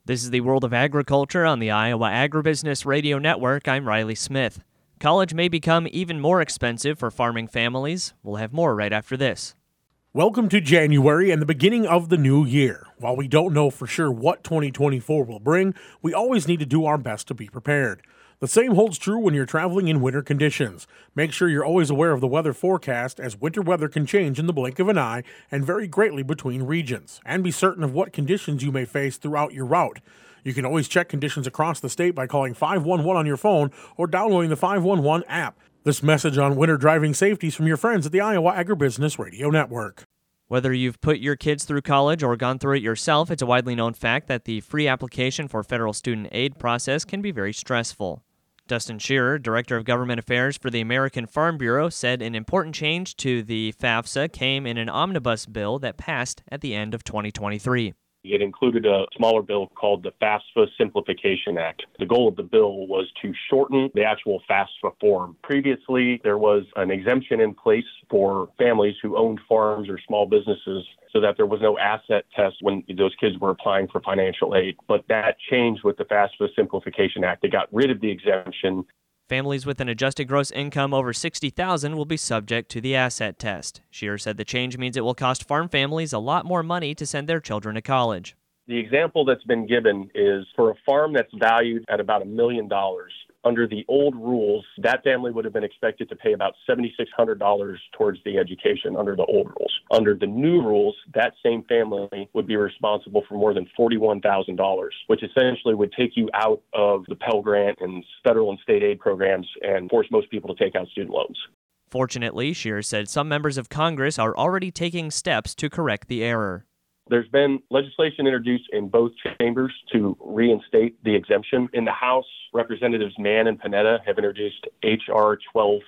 This is the World of Agriculture on the Iowa Agribusiness Radio Network. I'm Riley Smith. College may become even more expensive for farming families. We'll have more right after this. Welcome to January and the beginning of the new year. While we don't know for sure what 2024 will bring, we always need to do our best to be prepared. The same holds true when you're traveling in winter conditions. Make sure you're always aware of the weather forecast, as winter weather can change in the blink of an eye and vary greatly between regions. And be certain of what conditions you may face throughout your route. You can always check conditions across the state by calling 511 on your phone or downloading the 511 app. This message on winter driving safety is from your friends at the Iowa Agribusiness Radio Network. Whether you've put your kids through college or gone through it yourself, it's a widely known fact that the free application for federal student aid process can be very stressful. Dustin Shearer, Director of Government Affairs for the American Farm Bureau, said an important change to the FAFSA came in an omnibus bill that passed at the end of 2023. It included a smaller bill called the FAFSA Simplification Act. The goal of the bill was to shorten the actual FAFSA form. Previously, there was an exemption in place for families who owned farms or small businesses so that there was no asset test when those kids were applying for financial aid. But that changed with the FAFSA Simplification Act. They got rid of the exemption. Families with an adjusted gross income over $60,000 will be subject to the asset test. Shearer said the change means it will cost farm families a lot more money to send their children to college. The example that's been given is for a farm that's valued at about $1 million. Under the old rules, that family would have been expected to pay about $7,600 towards the education under the old rules. Under the new rules, that same family would be responsible for more than $41,000, which essentially would take you out of the Pell Grant and federal and state aid programs and force most people to take out student loans. Fortunately, Shearer said some members of Congress are already taking steps to correct the error. There's been legislation introduced in both chambers to reinstate the exemption. In the House, Representatives Mann and Panetta have introduced H.R.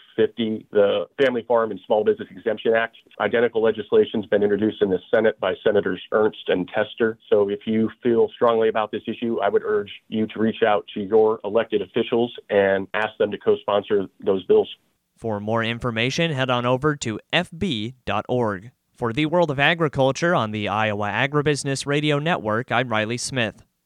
1250, the Family Farm and Small Business Exemption Act. Identical legislation has been introduced in the Senate by Senators Ernst and Tester. So if you feel strongly about this issue, I would urge you to reach out to your elected officials and ask them to co-sponsor those bills. For more information, head on over to fb.org. For the World of Agriculture on the Iowa Agribusiness Radio Network, I'm Riley Smith.